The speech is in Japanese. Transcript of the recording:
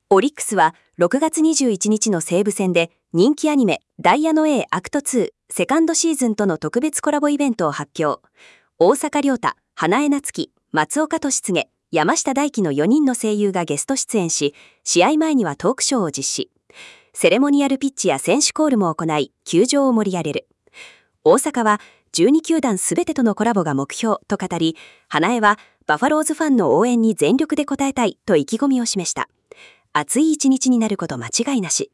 オリックスは6月21日の西武戦で人気アニメダイヤの A アクト2セカンドシーズンとの特別コラボイベントを発表。大阪亮太、花江夏樹、松岡俊嗣、山下大輝の4人の声優がゲスト出演し、試合前にはトークショーを実施。セレモニアルピッチや選手コールも行い、球場を盛り上げる。大阪は12球団すべてとのコラボが目標と語り、花江はバファローズファンの応援に全力で応えたいと意気込みを示した。熱い一日になること間違いなし。